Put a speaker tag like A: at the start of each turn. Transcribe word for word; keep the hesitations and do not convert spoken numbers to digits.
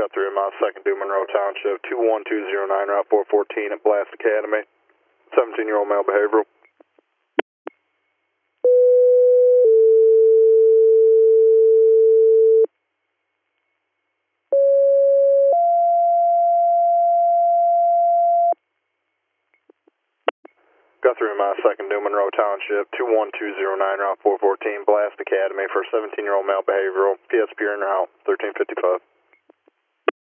A: Guthrie, mile second due Monroe Township, two one two zero nine, Route four fourteen at Blast Academy. seventeen-year-old male behavioral. Guthrie, mile second due Monroe Township, two one two zero nine, Route four fourteen, Blast Academy for seventeen-year-old male behavioral. P S P in route, thirteen fifty-five.